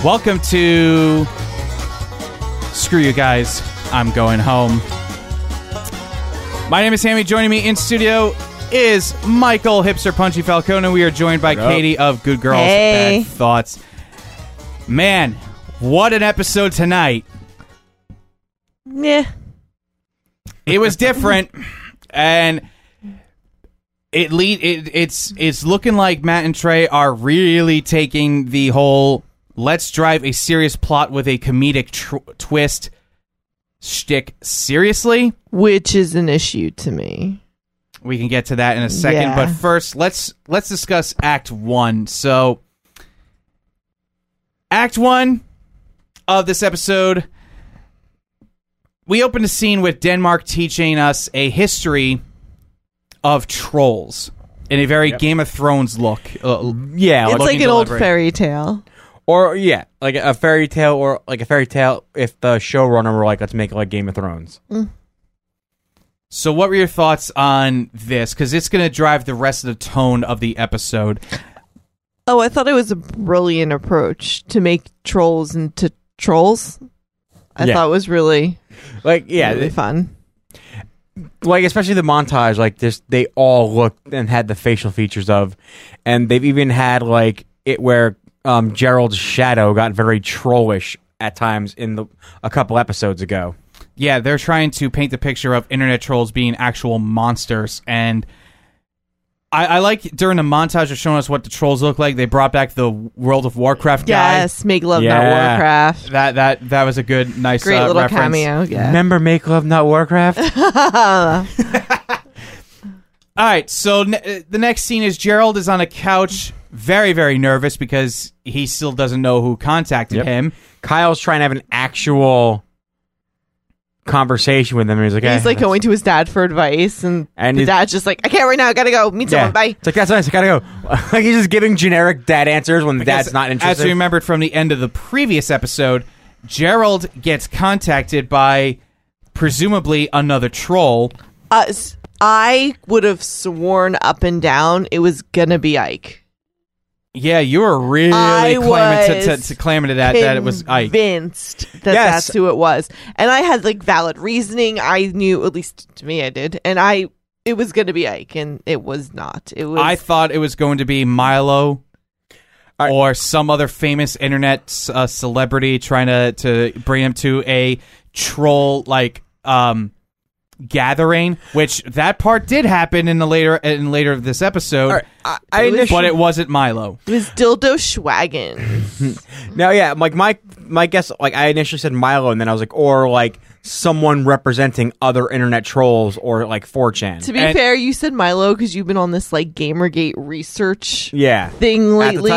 Welcome to Screw You Guys, I'm Going Home. My name is Sammy. Joining me in studio is Michael Hipster Punchy Falcone. We are joined by Katie of Good Girls Bad Thoughts. Man, what an episode tonight. Yeah. It was different, and it's looking like Matt and Trey are really taking the whole let's drive a serious plot with a comedic twist shtick seriously. Which is an issue to me. We can get to that in a second, Yeah. but first, let's discuss Act 1. So, Act 1 of this episode, we open a scene with Denmark teaching us a history of trolls in a very Game of Thrones look. It's like an old fairy tale. Or, like a fairy tale, or like a fairy tale if the showrunner were like, let's make it like Game of Thrones. So what were your thoughts on this? Because it's going to drive the rest of the tone of the episode. Oh, I thought it was a brilliant approach to make trolls into trolls. I thought it was really, really fun. Like, especially the montage, like this, they all looked and had the facial features of, and they've even had like it where Gerald's shadow got very trollish at times in a couple episodes ago. Yeah, they're trying to paint the picture of internet trolls being actual monsters, and I like during the montage of showing us what the trolls look like, they brought back the World of Warcraft guy. Yes, Make Love Not Warcraft. That was a good, nice great little reference. cameo. Yeah. Remember Make Love Not Warcraft? All right, so the next scene is Gerald is on a couch, very, very nervous because he still doesn't know who contacted him. Kyle's trying to have an actual conversation with him, and he's like, going to his dad for advice, and the dad's just like, I can't right now, I gotta go meet someone, bye. It's like, that's nice, I gotta go. Like, he's just giving generic dad answers when the dad's not interested. As you remembered from the end of the previous episode, Gerald gets contacted by presumably another troll. I would have sworn up and down it was gonna be Ike. Yeah, you were really claiming to that it was Ike. Convinced that's who it was, and I had like valid reasoning. I knew, at least to me, I did, and it was going to be Ike, and it was not. It was. I thought it was going to be Milo, or some other famous internet celebrity trying to bring him to a troll gathering, which that part did happen in later of this episode. But it wasn't Milo. It was Dildo Schwaggins. No, like my guess, like I initially said Milo, and then I was like, or like someone representing other internet trolls, or like 4chan. To be fair, you said Milo because you've been on this like Gamergate research thing lately.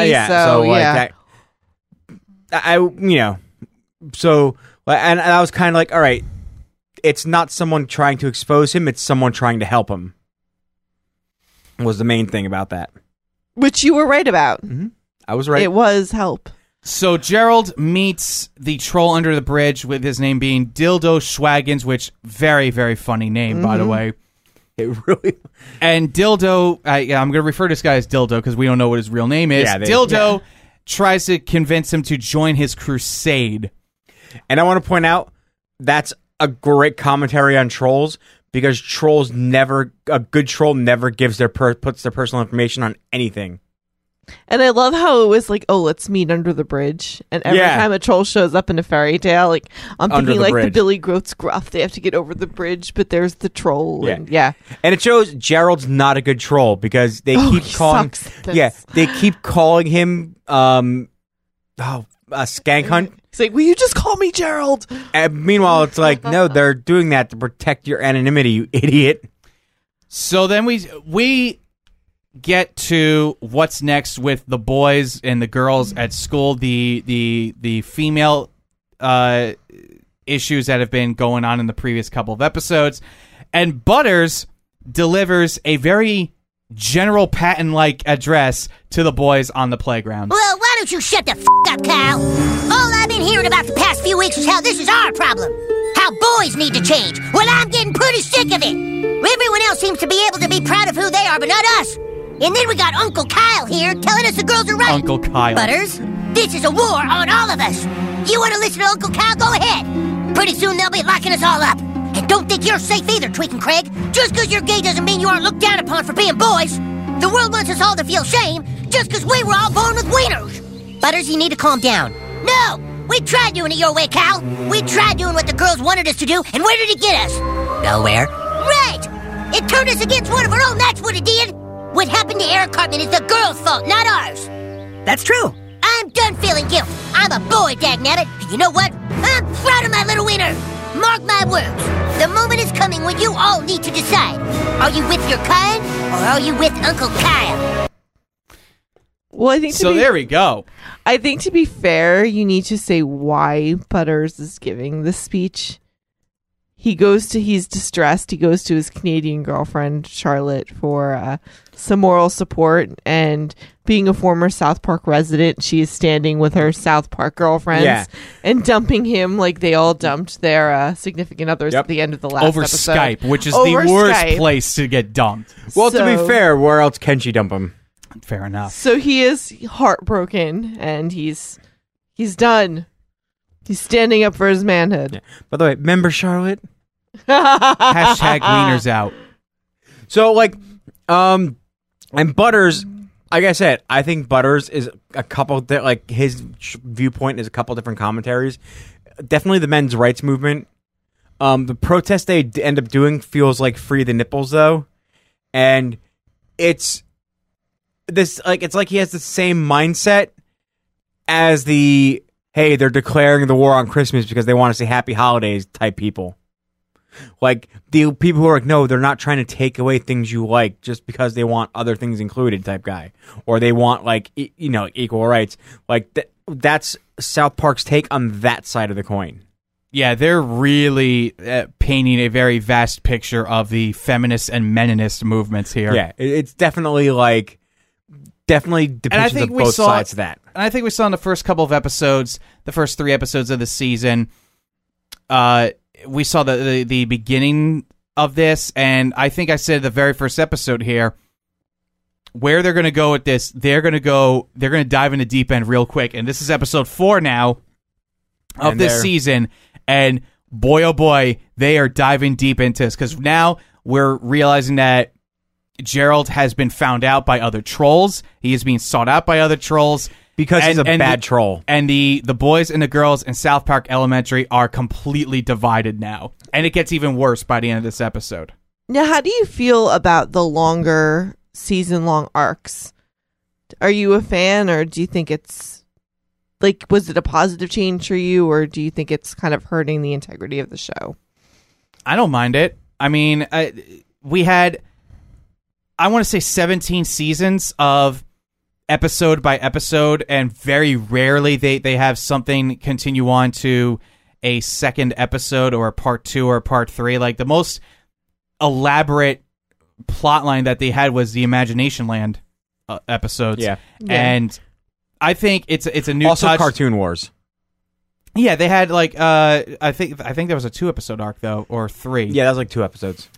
And I was kind of like, all right, it's not someone trying to expose him, it's someone trying to help him. Was the main thing about that. Which you were right about. Mm-hmm. I was right. It was help. So Gerald meets the troll under the bridge, with his name being Dildo Schwaggins, which very, very funny name, by the way. It really... And Dildo, I'm going to refer to this guy as Dildo because we don't know what his real name is. Dildo tries to convince him to join his crusade. And I want to point out, that's a great commentary on trolls, because a good troll never gives puts their personal information on anything. And I love how it was like, oh, let's meet under the bridge. And every time a troll shows up in a fairy tale, like I'm thinking like the Billy Goat's Gruff, they have to get over the bridge, but there's the troll. And it shows Gerald's not a good troll, because they keep calling him a skank hunt. It's like, will you just call me Gerald? And meanwhile, it's like, no, they're doing that to protect your anonymity, you idiot. So then we get to what's next with the boys and the girls at school, the female issues that have been going on in the previous couple of episodes. And Butters delivers a very General Patton-like address to the boys on the playground. Well, why don't you shut the up, Kyle? All I've been hearing about the past few weeks is how this is our problem. How boys need to change. Well, I'm getting pretty sick of it. Everyone else seems to be able to be proud of who they are, but not us. And then we got Uncle Kyle here telling us the girls are right. Uncle Kyle. Butters, This is a war on all of us. You want to listen to Uncle Cal? Go ahead. Pretty soon they'll be locking us all up. And don't think you're safe either, Tweak and Craig. Just because you're gay doesn't mean you aren't looked down upon for being boys. The world wants us all to feel shame just because we were all born with wieners. Butters, you need to calm down. No! We tried doing it your way, Cal. We tried doing what the girls wanted us to do, and where did it get us? Nowhere. Right! It turned us against one of our own, that's what it did! What happened to Eric Cartman is the girls' fault, not ours. That's true. I'm done feeling guilt. I'm a boy, dagnabbit. And you know what? I'm proud of my little wiener. Mark my words. The moment is coming when you all need to decide. Are you with your kind, or are you with Uncle Kyle? Well, I think there we go. I think to be fair, you need to say why Butters is giving this speech. He's distressed. He goes to his Canadian girlfriend, Charlotte, for some moral support. And being a former South Park resident, she is standing with her South Park girlfriends and dumping him like they all dumped their significant others at the end of the last over episode. Skype, which is the worst place to get dumped. Well, to be fair, where else can she dump him? Fair enough. So he is heartbroken, and he's done. He's standing up for his manhood. Yeah. By the way, remember Charlotte? Hashtag wieners out. So, and Butters, like I said, I think Butters is a couple, his viewpoint is a couple different commentaries. Definitely the men's rights movement. The protest they end up doing feels like Free the Nipples, though. And it's like he has the same mindset as the, hey, they're declaring the war on Christmas because they want to say happy holidays type people. Like the people who are like, no, they're not trying to take away things you like just because they want other things included type guy. Or they want equal rights. Like that's South Park's take on that side of the coin. Yeah, they're really painting a very vast picture of the feminist and meninist movements here. Yeah, it's definitely depictions of both sides of that. And I think we saw in the first couple of episodes, the first 3 episodes of the season, we saw the beginning of this, and I think I said the very first episode here, where they're going to go with this, they're going to dive into deep end real quick, and this is episode 4 now of this season, and boy, oh boy, they are diving deep into this, because now we're realizing that Gerald has been found out by other trolls. He is being sought out by other trolls. Because he's a bad troll. And the boys and the girls in South Park Elementary are completely divided now. And it gets even worse by the end of this episode. Now, how do you feel about the longer season-long arcs? Are you a fan, or do you think it's, was it a positive change for you, or do you think it's kind of hurting the integrity of the show? I don't mind it. I mean, we had, I want to say 17 seasons of episode by episode, and very rarely they have something continue on to a second episode or a part 2 or a part 3. Like the most elaborate plot line that they had was the Imagination Land episodes. Yeah. And I think it's a new also touch. Cartoon Wars. Yeah, they had I think there was a 2-episode arc though, or 3. Yeah, that was 2 episodes.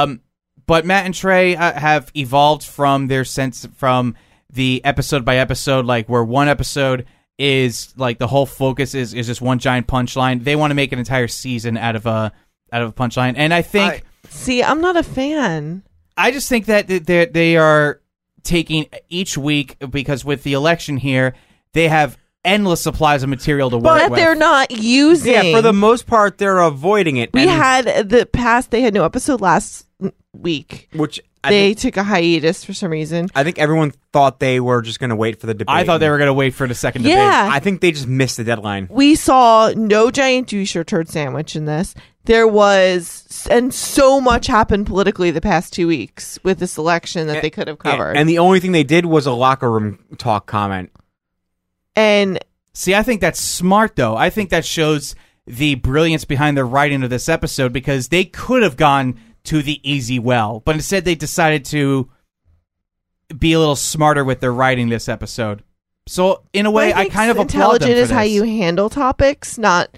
But Matt and Trey have evolved from their sense from the episode by episode, where one episode is the whole focus is just one giant punchline. They want to make an entire season out of a punchline, and I think. See, I'm not a fan. I just think that they are taking each week, because with the election here, they have endless supplies of material to work with. But they're not using. Yeah, for the most part, they're avoiding it. We had they had no episode last week, which they took a hiatus for some reason. I think everyone thought they were just going to wait for the debate. I thought they were going to wait for the second debate. I think they just missed the deadline. We saw no giant douche or turd sandwich in this. There was, and so much happened politically the past 2 weeks with this election that they could have covered. And the only thing they did was a locker room talk comment. And see, I think that's smart, though. I think that shows the brilliance behind the writing of this episode, because they could have gone to the easy well, but instead they decided to be a little smarter with their writing this episode. So in a way, I kind of applaud them for this. Intelligent is how you handle topics, not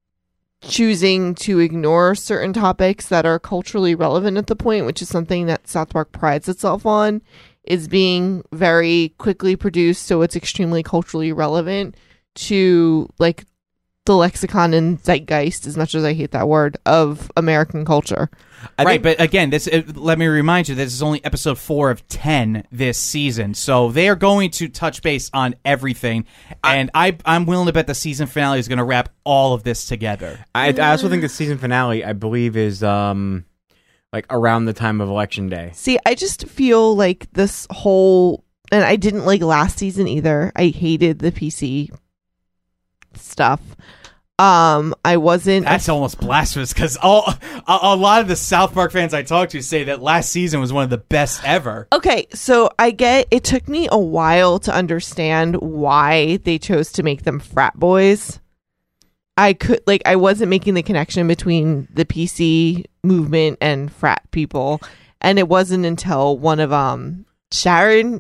choosing to ignore certain topics that are culturally relevant at the point, which is something that South Park prides itself on, is being very quickly produced, so it's extremely culturally relevant to like the lexicon and zeitgeist, as much as I hate that word, of American culture. But again, let me remind you, this is only episode 4 of 10 this season, so they are going to touch base on everything, and I'm willing to bet the season finale is going to wrap all of this together. I also think the season finale, I believe, is like around the time of Election Day. See, I just feel like this whole, and I didn't like last season either. I hated the PC stuff. I wasn't. That's almost blasphemous, because a lot of the South Park fans I talk to say that last season was one of the best ever. Okay, so I get it took me a while to understand why they chose to make them frat boys. I wasn't making the connection between the PC movement and frat people, and it wasn't until one of Sharon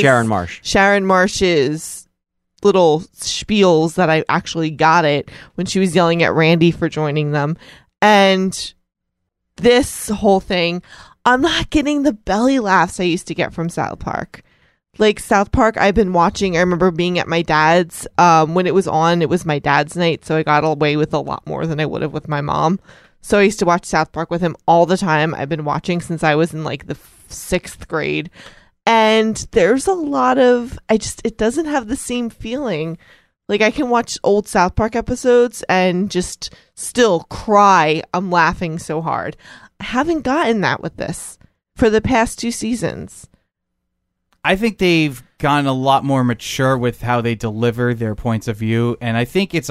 Marsh's little spiels that I actually got it when she was yelling at Randy for joining them. And this whole thing, I'm not getting the belly laughs I used to get from South Park. Like South Park, I've been watching. I remember being at my dad's when it was on. It was my dad's night, so I got away with a lot more than I would have with my mom. So I used to watch South Park with him all the time. I've been watching since I was in like the 6th grade. And there's a lot of, it doesn't have the same feeling. Like I can watch old South Park episodes and just still cry. I'm laughing so hard. I haven't gotten that with this for the past 2 seasons. I think they've gotten a lot more mature with how they deliver their points of view. And I think it's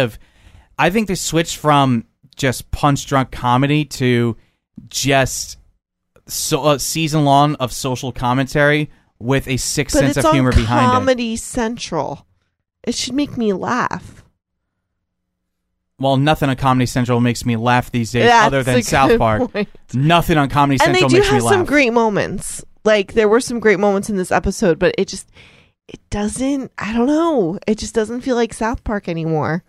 I think they switched from just punch-drunk comedy to just season long of social commentary with a sick sense of humor behind it. Comedy Central. It should make me laugh. Well, nothing on Comedy Central makes me laugh these days other than South Park. Point. Nothing on Comedy Central makes me laugh. And they do have some great moments. Like, there were some great moments in this episode, but it doesn't, I don't know. It just doesn't feel like South Park anymore.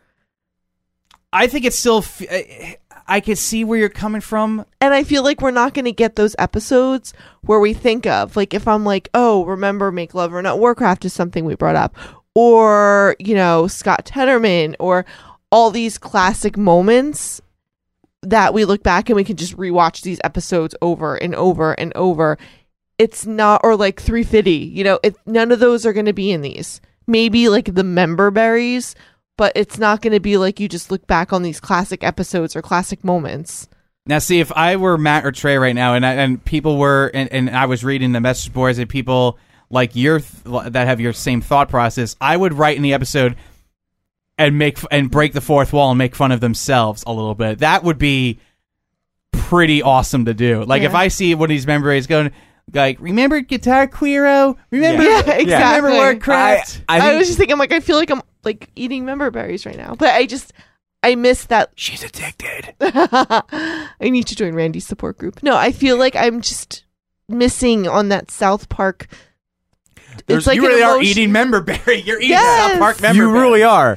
I think it's still... I can see where you're coming from. And I feel like we're not going to get those episodes where we think of, like, if I'm like, oh, remember Make Love or Not Warcraft is something we brought up. Or, Scott Tenorman, or all these classic moments that we look back and we can just rewatch these episodes over and over and over. It's not, or like 350, none of those are going to be in these. Maybe like the member berries, but it's not going to be like you just look back on these classic episodes or classic moments. Now, see, if I were Matt or Trey right now, and people were, and I was reading the message boards and people like that have your same thought process, I would write in the episode and break the fourth wall and make fun of themselves a little bit. That would be pretty awesome to do. Like if I see one of these members going, like, remember Guitar Queero? Remember, exactly. Remember Warcraft? I was just thinking, like, I feel like I'm like eating member berries right now, but I miss that. She's addicted. I need to join Randy's support group. No, I feel like I'm just missing on that South Park. It's like you really are eating member berry. You're eating Yes. South Park member You berry. really are.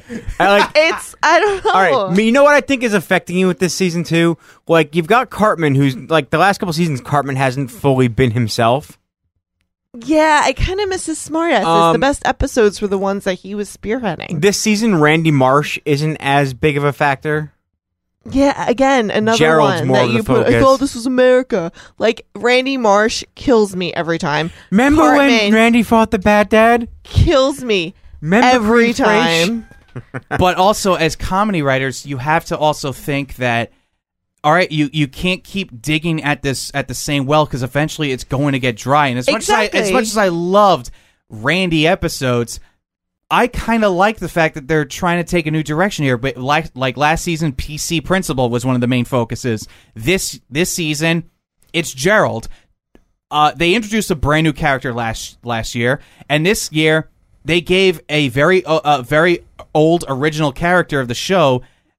I don't know. All right, you know what I think is affecting you with this season too? Like, you've got Cartman, who's like the last couple seasons, Cartman hasn't fully been himself. Yeah, I kind of miss his smartasses. The best episodes were the ones that he was spearheading. This season, Randy Marsh isn't as big of a factor. Yeah, again, another Gerald's one more that of you the put. I focus. thought this was America. Like, Randy Marsh kills me every time. Remember when Cartman Randy fought the bad dad? kills me Remember every Green Fraiche? time. But also, as comedy writers, you have to also think that, all right, you can't keep digging at the same well, because eventually it's going to get dry. And as much as I loved Randy episodes, I kind of like the fact that they're trying to take a new direction here. But like last season, PC Principal was one of the main focuses. This season, it's Gerald. They introduced a brand new character last year, and this year they gave a very old original character of the show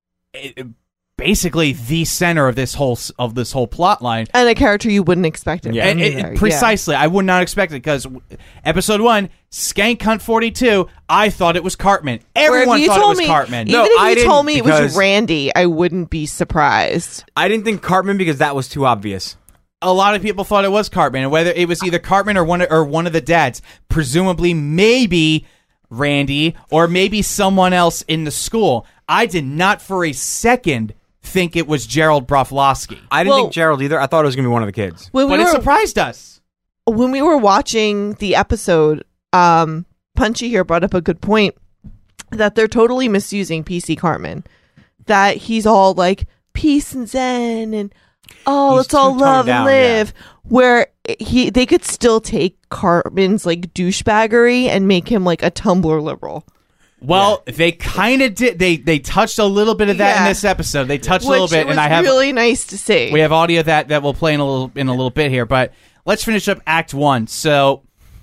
basically the center of this whole plot line, And a character you wouldn't expect it. Yeah. from either. Yeah. Precisely. I would not expect it, because episode 1, Skank Hunt 42, I thought it was Cartman. Everyone thought it was Cartman. Even No, if I you didn't, told me it was because- Randy, I wouldn't be surprised. I didn't think Cartman because that was too obvious. a lot of people thought it was Cartman, and whether it was either Cartman or one of the dads, presumably maybe Randy or maybe someone else in the school. I did not for a second think it was Gerald Broflovsky. I didn't think Gerald either. I thought it was going to be one of the kids. But it surprised us. When we were watching the episode, Punchy here brought up a good point that they're totally misusing PC Cartman. That he's all like peace and zen and let's all love and live. Yeah. Where they could still take Cartman's like douchebaggery and make him like a Tumblr liberal. Well, they kind of did. They touched a little bit of that in this episode. They touched a little bit, and I have really nice to see. We have audio that we'll play in a little bit here, but let's finish up Act 1. So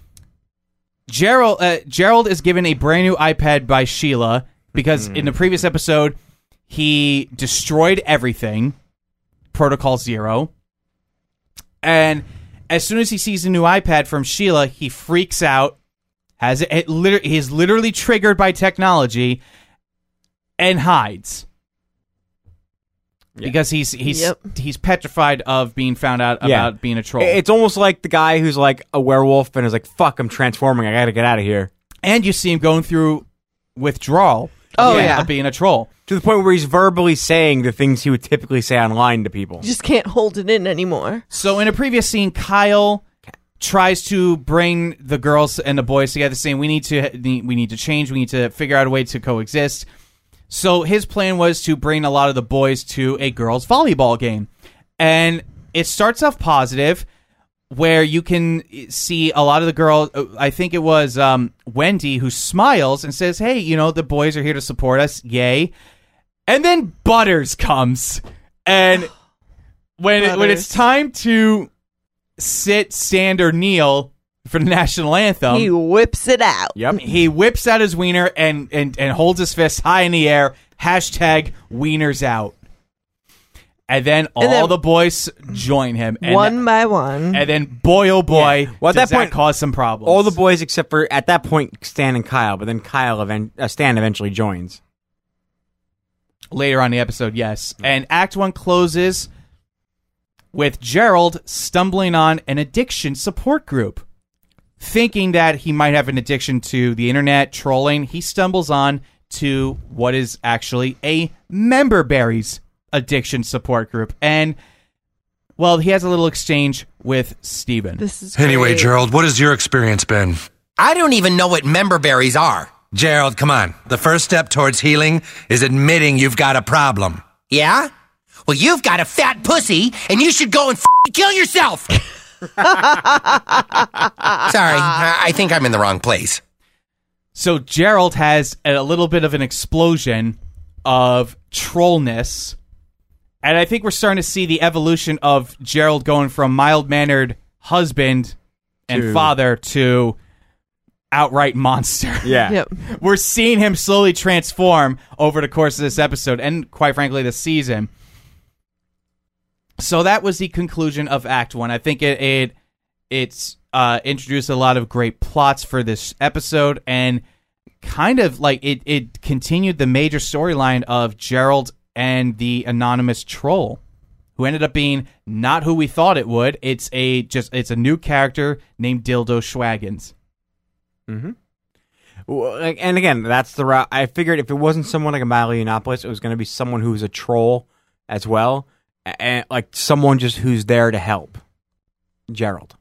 Gerald is given a brand new iPad by Sheila because in the previous episode he destroyed everything, Protocol Zero, and as soon as he sees a new iPad from Sheila, he freaks out. He's literally triggered by technology and hides because he's petrified of being found out about being a troll. It's almost like the guy who's like a werewolf and is like, "Fuck, I'm transforming. I got to get out of here." And you see him going through withdrawal. Of being a troll to the point where he's verbally saying the things he would typically say online to people. You just can't hold it in anymore. So in a previous scene, Kyle tries to bring the girls and the boys together, saying we need to change, we need to figure out a way to coexist. So his plan was to bring a lot of the boys to a girls' volleyball game. And it starts off positive, where you can see a lot of the girls, I think it was Wendy, who smiles and says, hey, the boys are here to support us, yay. And then Butters comes. And when it's time to sit, stand, or kneel for the national anthem, he whips it out. Yep. He whips out his wiener and holds his fist high in the air. # wieners out. And then all the boys join him. And one by one. And then, boy, oh boy, well, at that point, cause some problems. All the boys except for, at that point, Stan and Kyle. But then Stan eventually joins. Later on in the episode, yes. And Act 1 closes with Gerald stumbling on an addiction support group. Thinking that he might have an addiction to the internet, trolling, he stumbles on to what is actually a Member Berries addiction support group. And, well, he has a little exchange with Steven. This is Anyway, Gerald, what has your experience been? I don't even know what member berries are. Gerald, come on. The first step towards healing is admitting you've got a problem. Yeah? Well, you've got a fat pussy, and you should go and kill yourself. Sorry, I think I'm in the wrong place. So Gerald has a little bit of an explosion of trollness. And I think we're starting to see the evolution of Gerald going from mild-mannered husband and father to outright monster. Yeah. Yep. We're seeing him slowly transform over the course of this episode and, quite frankly, this season. So that was the conclusion of Act 1. I think it's introduced a lot of great plots for this episode and kind of like it continued the major storyline of Gerald and the anonymous troll, who ended up being not who we thought it would. It's a new character named Dildo Schwaggins. Mm-hmm. Well, and again, that's the route. I figured if it wasn't someone like a Milo Yiannopoulos, it was going to be someone who's a troll as well, and like someone just who's there to help Gerald.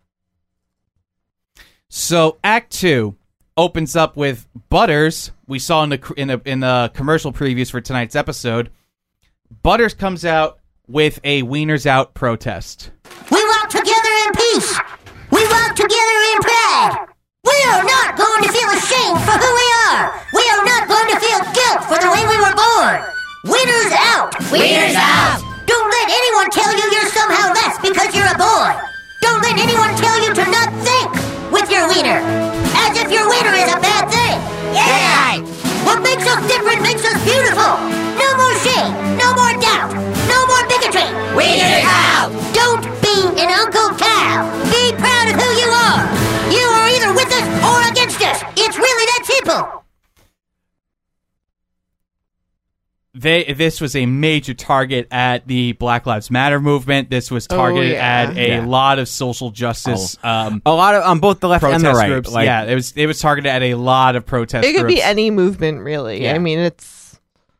So Act 2 opens up with Butters. We saw in the commercial previews for tonight's episode. Butters comes out with a Wieners Out protest. We walk together in peace. We walk together in pride. We are not going to feel ashamed for who we are. We are not going to feel guilt for the way we were born. Wieners out. Wieners out. Don't let anyone tell you you're somehow less because you're a boy. Don't let anyone tell you to not think with your wiener. As if your wiener is a bad thing. Yeah! What makes us different makes us beautiful. No more shame. No more doubt. No more bigotry. Wieners out. Don't be an Uncle Cal. Be proud of who you are. You are either with us or against us. It's really that simple. This was a major target at the Black Lives Matter movement. This was targeted at a lot of social justice. A lot of on both the left and the right. Groups. It was targeted at a lot of protest. It could groups. be any movement, really. Yeah. I mean, it's.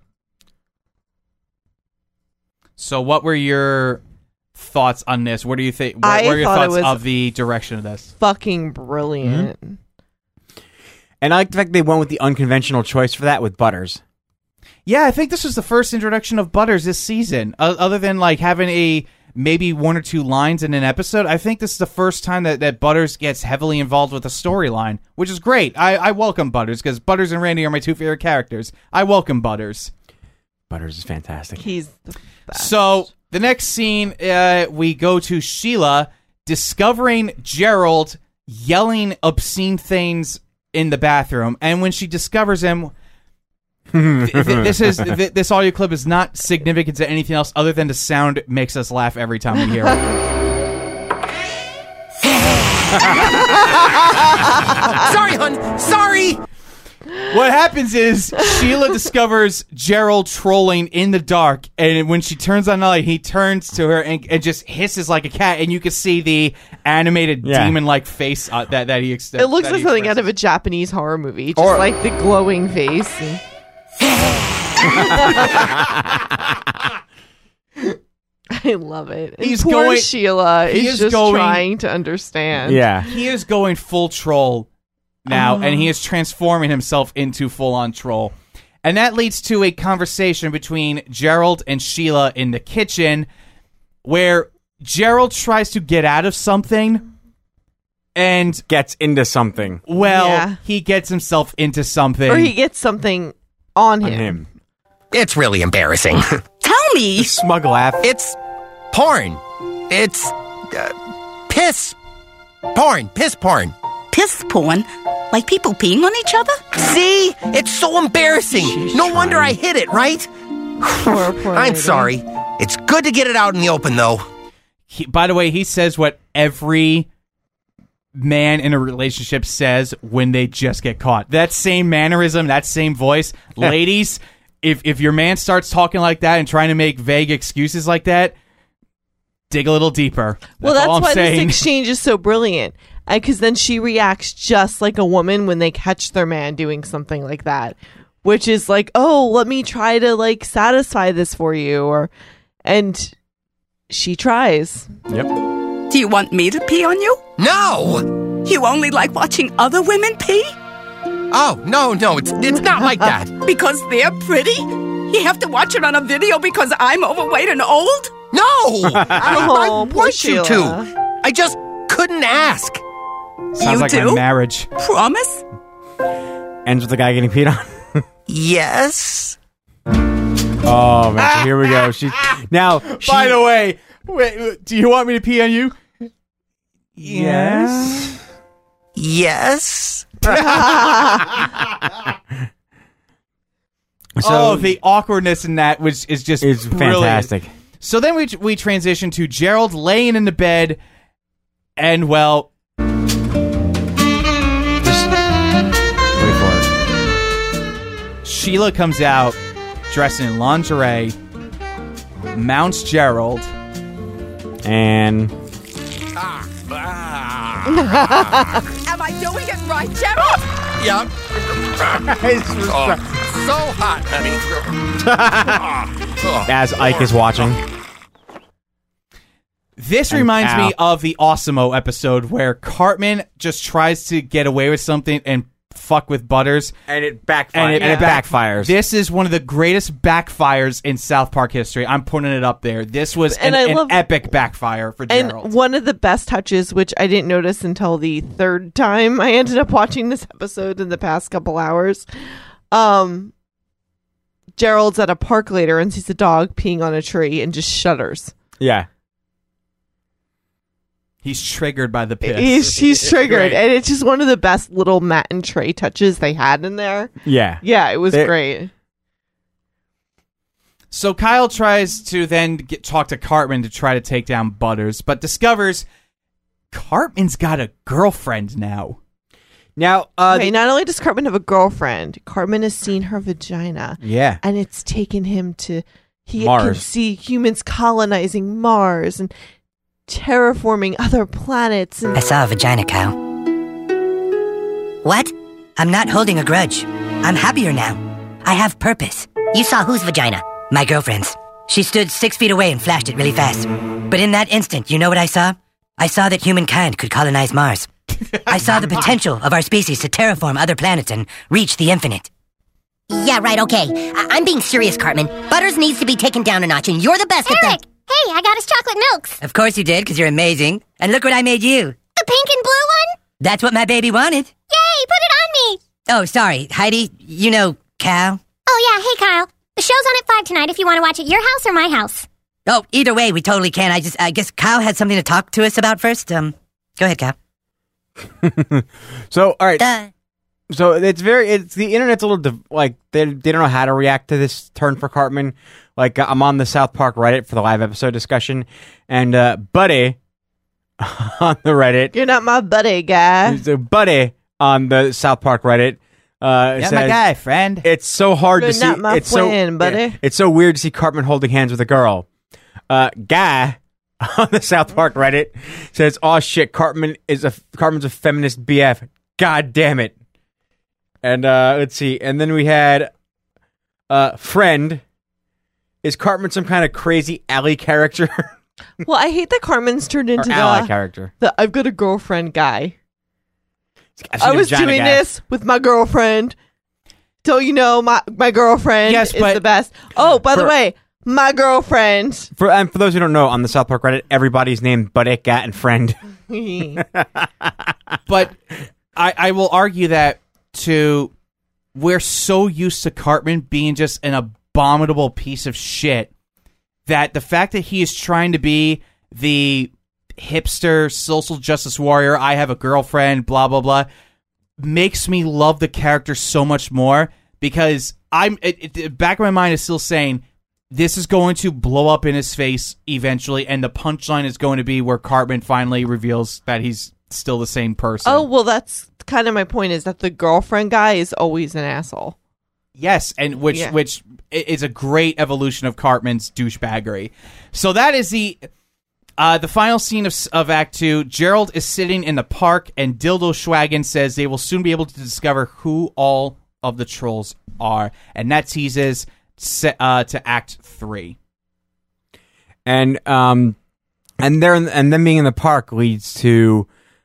So, what were your thoughts on this? What do you think? What were your thoughts of the direction of this? Fucking brilliant. Mm-hmm. And I like the fact they went with the unconventional choice for that with Butters. Yeah, I think this was the first introduction of Butters this season. Other than like having maybe one or two lines in an episode, I think this is the first time that Butters gets heavily involved with a storyline, which is great. I welcome Butters because Butters and Randy are my two favorite characters. I welcome Butters. Butters is fantastic. He's the best. So the next scene, we go to Sheila discovering Gerald yelling obscene things in the bathroom, and when she discovers him. This audio clip is not significant to anything else other than the sound makes us laugh every time we hear it. Sorry, hon. Sorry. What happens is Sheila discovers Gerald trolling in the dark, and when she turns on the light, he turns to her and just hisses like a cat, and you can see the animated demon-like face that he extends. It looks like something out of a Japanese horror movie, just like the glowing face. I love it. And He's poor going- Sheila he is is just going- trying to understand. Yeah. He is going full troll now, and he is transforming himself into full-on troll. And that leads to a conversation between Gerald and Sheila in the kitchen, where Gerald tries to get out of something, and, Gets into something he gets himself into something. Or he gets something on on him. him. It's really embarrassing. Tell me. Smug laugh. It's porn. It's piss porn. Piss porn. Piss porn? Like people peeing on each other? See? It's so embarrassing. No wonder I hit it, right? Poor I'm lady. sorry. It's good to get it out in the open, though. By the way, he says what every man in a relationship says when they just get caught. That same mannerism, that same voice. Ladies, if your man starts talking like that and trying to make vague excuses like that, dig a little deeper. Well, all I'm that's why saying. this exchange is so brilliant. Because then she reacts just like a woman when they catch their man doing something like that. Which is like, oh, let me try to like satisfy this for you. And she tries. Yep. Do you want me to pee on you? No! You only like watching other women pee? Oh, no, it's not like that. Because they're pretty? You have to watch it on a video because I'm overweight and old? No! I poor want you Sheila. to. I just couldn't ask. Sounds You like my do? marriage. Promise? Ends with the guy getting peed on. Yes? Oh, man. So here we go. By the way, wait, do you want me to pee on you? Yes. Yes? The awkwardness in that is just It's brilliant. fantastic. So then we transition to Gerald laying in the bed, and well, Just wait for it. Sheila comes out dressed in lingerie, mounts Gerald. And Am I doing it right, Gerald? Yep. So hot, honey. as Ike is watching. This And reminds me ow. of the Awesome-O episode where Cartman just tries to get away with something and fuck with Butters. And it backfires. And it backfires. This is one of the greatest backfires in South Park history. I'm putting it up there. This was And an I love- epic backfire for Gerald. And one of the best touches, which I didn't notice until the third time I ended up watching this episode in the past couple hours. Gerald's at a park later and sees a dog peeing on a tree and just shudders. Yeah. He's triggered by the piss. He's triggered. great. And it's just one of the best little Matt and Trey touches they had in there. Yeah. Yeah, it was They- great. So Kyle tries to then talk to Cartman to try to take down Butters, but discovers Cartman's got a girlfriend now. Now, Okay, not only does Cartman have a girlfriend, Cartman has seen her vagina. Yeah. And it's taken him to... He Mars. can see humans colonizing Mars and terraforming other planets. And I saw a vagina, Kyle. What? I'm not holding a grudge. I'm happier now. I have purpose. You saw whose vagina? My girlfriend's. She stood 6 feet away and flashed it really fast. But in that instant, you know what I saw? I saw that humankind could colonize Mars. I saw the potential of our species to terraform other planets and reach the infinite. Yeah, right, okay. I'm being serious, Cartman. Butters needs to be taken down a notch, and you're the best at Eric! that. Hey, I got us chocolate milks. Of course you did, because you're amazing. And look what I made you. The pink and blue one? That's what my baby wanted. Yay, put it on me. Oh, sorry, Heidi, you know Cal? Oh, yeah, hey, Kyle. The show's on at 5 tonight if you want to watch at your house or my house. Oh, either way, we totally can. I guess Kyle had something to talk to us about first. Go ahead, Cal. So, all right. Duh. So it's the internet's a little like they don't know how to react to this turn for Cartman. Like I'm on the South Park Reddit for the live episode discussion, and Buddy on the Reddit, you're not my buddy, guy. Buddy on the South Park Reddit, says, my guy, friend. It's so hard You're to see. not my It's friend, so buddy. It's so weird to see Cartman holding hands with a girl. Guy on the South Park Reddit says, "Oh shit, Cartman's a feminist BF. God damn it." And let's see. And then we had friend. Is Cartman some kind of crazy alley character? Well, I hate that Cartman's turned into ally character. the I've got a girlfriend guy. I've seen I a was vagina doing guy. this with my girlfriend. So you know my girlfriend Yes, is but- the best. Oh, by the For- way, my girlfriend. For those who don't know, on the South Park Reddit, everybody's named Buddy, Gat, and Friend. But I will argue that we're so used to Cartman being just an abominable piece of shit that the fact that he is trying to be the hipster social justice warrior, I have a girlfriend, blah blah blah, makes me love the character so much more, because back of my mind is still saying this is going to blow up in his face eventually, and the punchline is going to be where Cartman finally reveals that he's still the same person. Oh, well, that's kind of my point, is that the girlfriend guy is always an asshole. Yes, and which is a great evolution of Cartman's douchebaggery. So that is the final scene of Act 2. Gerald is sitting in the park, and Dildo Schwagen says they will soon be able to discover who all of the trolls are, and that teases to Act 3. And them being in the park leads to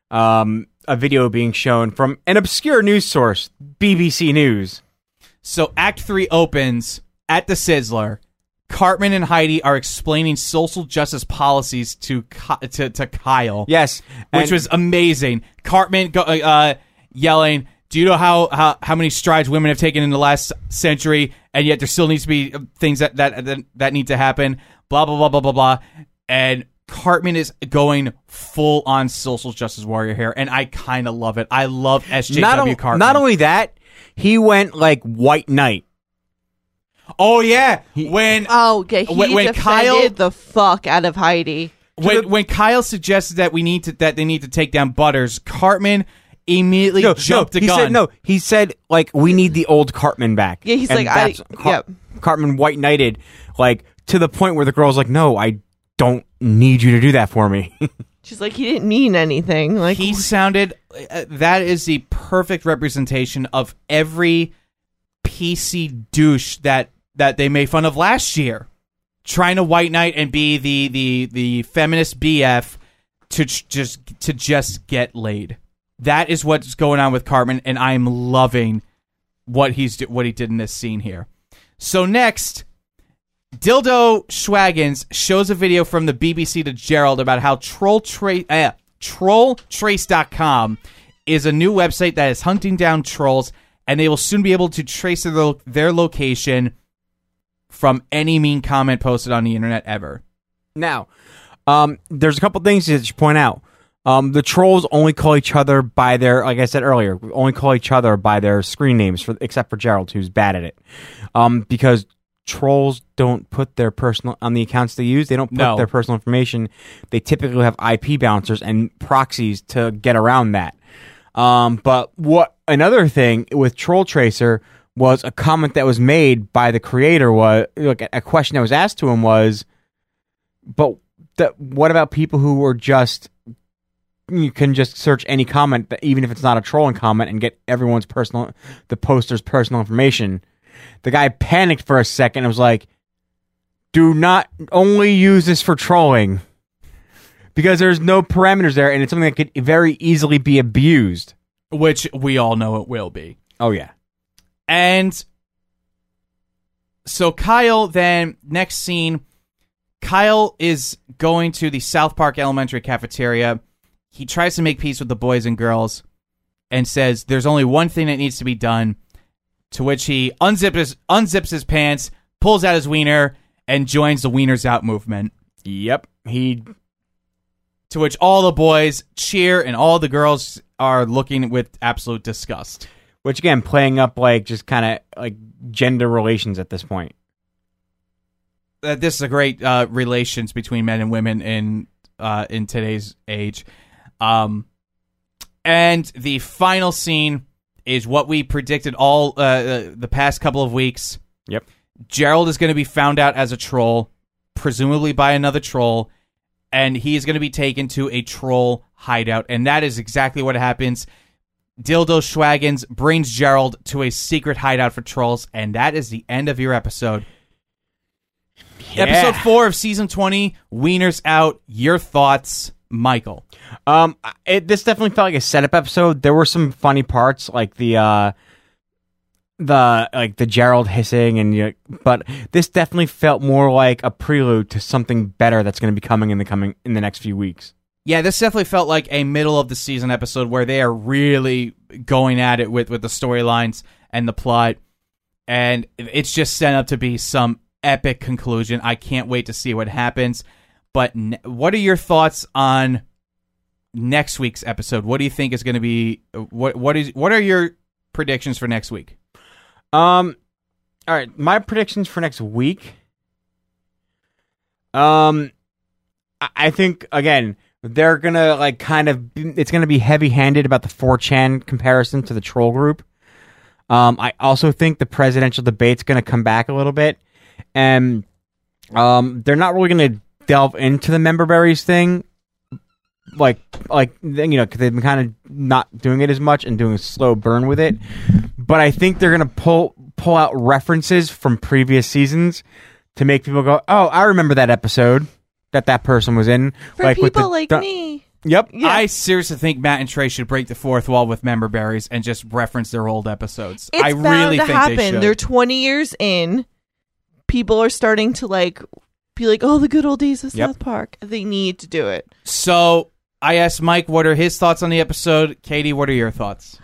a video being shown from an obscure news source, BBC News. So Act 3 opens at the Sizzler. Cartman and Heidi are explaining social justice policies to Kyle. Yes, Which was amazing. Cartman yelling, "Do you know how many strides women have taken in the last century, and yet there still needs to be things that need to happen, blah, blah, blah, blah, blah, blah." And Cartman is going full on social justice warrior here, and I kind of love it. I love SJW Cartman. Not only that, he went like White Knight. Oh yeah, when He when defended Kyle the fuck out of Heidi. when Kyle suggested that they need to take down Butters, Cartman immediately jumped the gun. He said like we need the old Cartman back. Yeah, he's And like, that's Cartman White Knighted, like to the point where the girl's like, "No, I don't need you to do that for me." She's like, he didn't mean anything. Like, He sounded that is the perfect representation of every PC douche that they made fun of last year, trying to White Knight and be the feminist BF to just get laid. That is what's going on with Cartman, and I'm loving what he did in this scene here. So next, Dildo Schwaggins shows a video from the BBC to Gerald about how TrollTrace.com is a new website that is hunting down trolls, and they will soon be able to trace their location from any mean comment posted on the internet ever. Now, there's a couple things that you should point out. The trolls only call each other by their, like I said earlier, only call each other by their screen names, except for Gerald, who's bad at it. Because trolls don't put their personal, on the accounts they use, they don't put their personal information. They typically have IP bouncers and proxies to get around that. But what another thing with Troll Tracer was a comment that was made by the creator was like a question that was asked to him was, but what about people who were just, you can just search any comment, even if it's not a trolling comment, and get everyone's the poster's personal information. The guy panicked for a second and was like, do not only use this for trolling, because there's no parameters there, and it's something that could very easily be abused. Which we all know it will be. Oh, yeah. And so Kyle, then, next scene, Kyle is going to the South Park Elementary cafeteria. He tries to make peace with the boys and girls and says there's only one thing that needs to be done, to which he unzips his pants, pulls out his wiener, and joins the Wieners Out movement. Yep. To which all the boys cheer and all the girls are looking with absolute disgust. Which, again, playing up like just kind of like gender relations at this point. This is a great relations between men and women in today's age. And the final scene is what we predicted all the past couple of weeks. Yep. Gerald is going to be found out as a troll, presumably by another troll, and he is going to be taken to a troll hideout. And that is exactly what happens. Dildo Schwaggins brings Gerald to a secret hideout for trolls, and that is the end of your episode. Yeah. Episode 4 of Season 20, Wieners Out. Your thoughts, Michael? This definitely felt like a setup episode. There were some funny parts, like the Gerald hissing, and but this definitely felt more like a prelude to something better that's going to be coming in the next few weeks. Yeah, this definitely felt like a middle of the season episode where they are really going at it with the storylines and the plot, and it's just set up to be some epic conclusion. I can't wait to see what happens. But what are your thoughts on next week's episode? What do you think is going to be? What are your predictions for next week? All right, my predictions for next week. I think again they're gonna it's gonna be heavy-handed about the 4chan comparison to the troll group. I also think the presidential debate's gonna come back a little bit, and they're not really gonna delve into the member berries thing, because they've been kind of not doing it as much and doing a slow burn with it. But I think they're gonna pull out references from previous seasons to make people go, "Oh, I remember that episode that person was in." For people like me. Yep. Yeah. I seriously think Matt and Trey should break the fourth wall with member berries and just reference their old episodes. It's I bound really to think happen. they should. They're 20 years in. People are starting to be like, "Oh, the good old days of South Park." They need to do it. So I asked Mike what are his thoughts on the episode. Katie, what are your thoughts?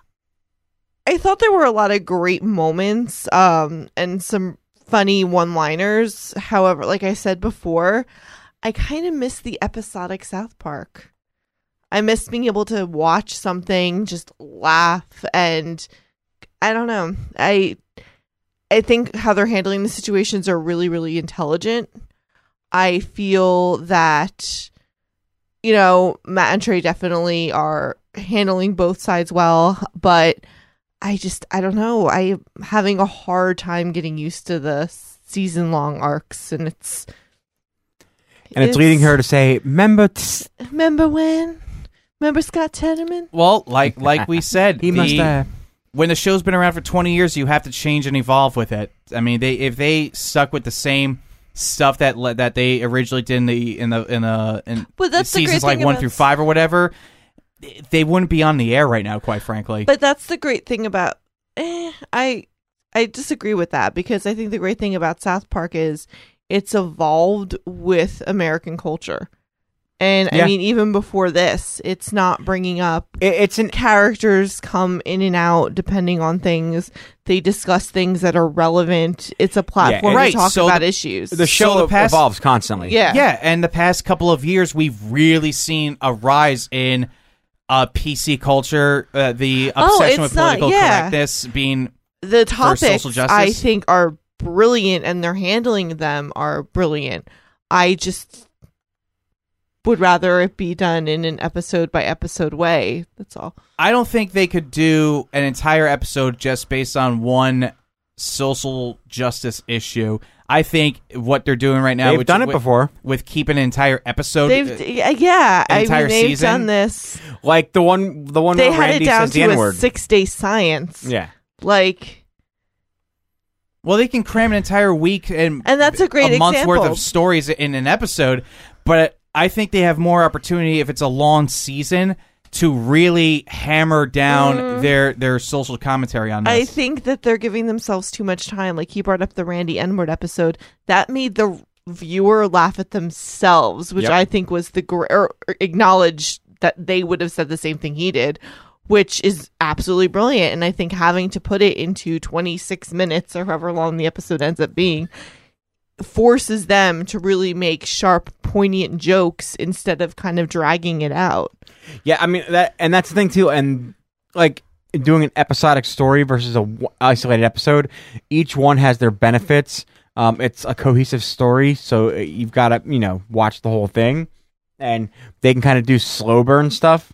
I thought there were a lot of great moments and some funny one-liners. However, like I said before, I kind of miss the episodic South Park. I miss being able to watch something, just laugh, and I don't know. I think how they're handling the situations are really, really intelligent. I feel that, Matt and Trey definitely are handling both sides well, but I don't know. I'm having a hard time getting used to the season-long arcs, and it's leading her to say, "Remember when? Remember Scott Tenorman?" Well, like we said, he must have. When the show's been around for 20 years, you have to change and evolve with it. I mean, if they stuck with the same stuff that they originally did in that's seasons the great thing 1 through 5 or whatever, they wouldn't be on the air right now, quite frankly. But that's the great thing about I disagree with that, because I think the great thing about South Park is it's evolved with American culture. And I mean, even before this, it's not bringing up characters come in and out depending on things. They discuss things that are relevant. It's a platform to talk about issues. The show evolves constantly. Yeah. And the past couple of years, we've really seen a rise in PC culture, the obsession with political correctness being the for social topics. justice. I think are brilliant, and they're handling them are brilliant. I just would rather it be done in an episode by episode way. That's all. I don't think they could do an entire episode just based on one social justice issue. I think what they're doing right now, They've done it before with keeping an entire episode. They've season. done this. Like the one They where had Randy it down says the to a N-word. 6-day science. Yeah. Like, Well, they can cram an entire week and that's a great month's worth example. of stories in an episode, but I think they have more opportunity if it's a long season to really hammer down their social commentary on this. I think that they're giving themselves too much time. Like, he brought up the Randy N-word episode. That made the viewer laugh at themselves, which Yep. I think was or acknowledge that they would have said the same thing he did, which is absolutely brilliant. And I think having to put it into 26 minutes or however long the episode ends up being forces them to really make sharp, poignant jokes instead of kind of dragging it out. Yeah, I mean that's the thing too, and like doing an episodic story versus a isolated episode, each one has their benefits. It's a cohesive story, so you've got to watch the whole thing, and they can kind of do slow burn stuff.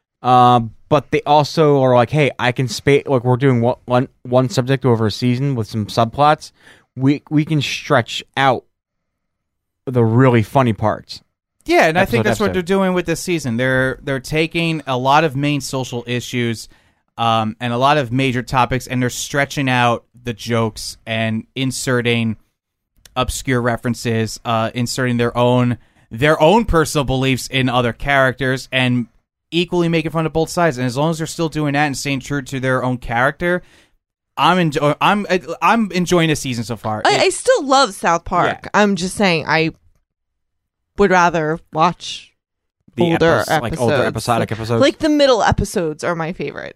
But they also are like, hey, I can like we're doing one subject over a season with some subplots. We can stretch out the really funny parts. Yeah, and I think that's what episode. they're doing with this season. They're taking a lot of main social issues and a lot of major topics, and they're stretching out the jokes and inserting obscure references, inserting their own personal beliefs in other characters, and equally making fun of both sides. And as long as they're still doing that and staying true to their own character, I'm enjoying this season so far. I still love South Park. Yeah. I'm just saying I would rather watch older episodes. older episodic episodes. Like the middle episodes are my favorite.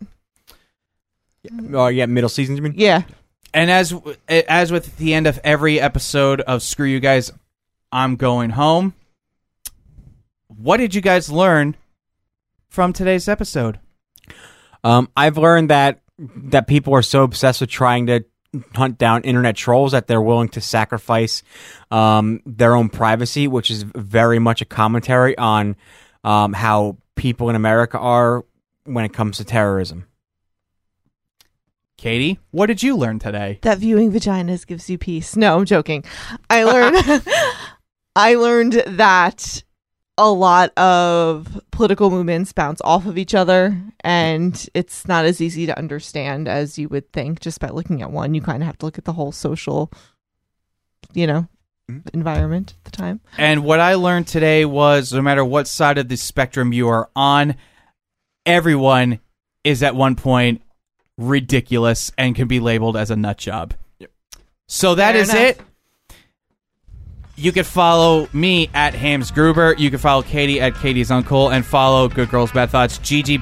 Middle seasons, you mean? Yeah. And as with the end of every episode of Screw You Guys, I'm Going Home. What did you guys learn from today's episode? I've learned that people are so obsessed with trying to hunt down internet trolls that they're willing to sacrifice their own privacy, which is very much a commentary on how people in America are when it comes to terrorism. Katie, what did you learn today? That viewing vaginas gives you peace. No, I'm joking. I learned that a lot of political movements bounce off of each other, and it's not as easy to understand as you would think just by looking at one. You kind of have to look at the whole social, environment at the time. And what I learned today was no matter what side of the spectrum you are on, everyone is at one point ridiculous and can be labeled as a nut job. Yep. So that Fair is enough. it. You can follow me at Hams Gruber. You can follow Katie at Katie's Uncle, and follow Good Girls Bad Thoughts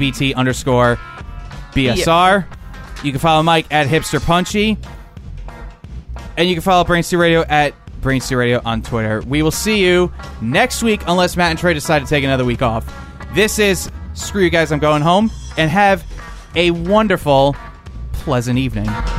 GGBT_BSR. You can follow Mike at Hipster Punchy, and you can follow Brainstew Radio at Brainstew Radio on Twitter. We will see you next week unless Matt and Trey decide to take another week off. This is Screw You Guys, I'm Going Home, and have a wonderful, pleasant evening.